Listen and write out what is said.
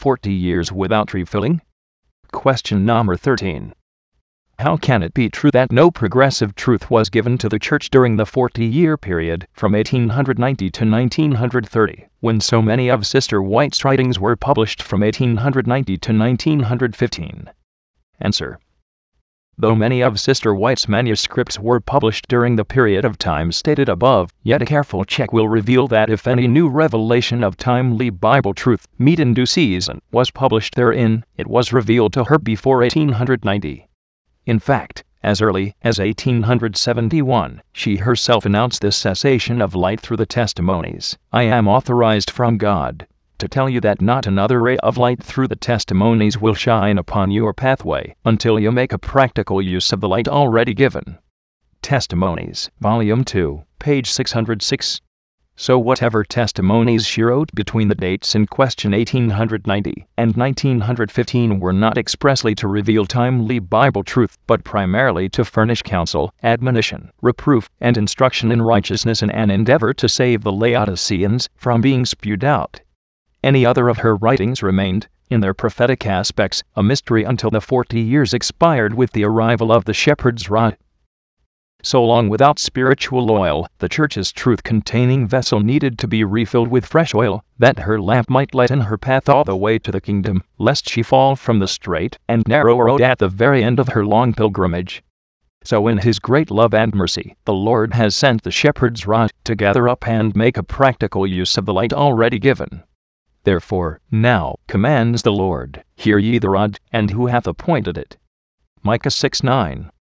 40 years without refilling? Question number 13. How can it be true that no progressive truth was given to the Church during the 40-year period from 1890 to 1930, when so many of Sister White's writings were published from 1890 to 1915? Answer. Though many of Sister White's manuscripts were published during the period of time stated above, yet a careful check will reveal that if any new revelation of timely Bible truth, meet in due season, was published therein, it was revealed to her before 1890. In fact, as early as 1871, she herself announced the cessation of light through the testimonies. I am authorized from God to tell you that not another ray of light through the testimonies will shine upon your pathway until you make a practical use of the light already given. Testimonies, Volume 2, page 606. So whatever testimonies she wrote between the dates in question 1890 and 1915 were not expressly to reveal timely Bible truth, but primarily to furnish counsel, admonition, reproof, and instruction in righteousness in an endeavor to save the Laodiceans from being spewed out. Any other of her writings remained, in their prophetic aspects, a mystery until the 40 years expired with the arrival of the shepherd's rod. So long without spiritual oil, the Church's truth-containing vessel needed to be refilled with fresh oil, that her lamp might lighten her path all the way to the kingdom, lest she fall from the straight and narrow road at the very end of her long pilgrimage. So in His great love and mercy, the Lord has sent the shepherd's rod to gather up and make a practical use of the light already given. Therefore, now, commands the Lord, hear ye the rod, and who hath appointed it. Micah 6:9.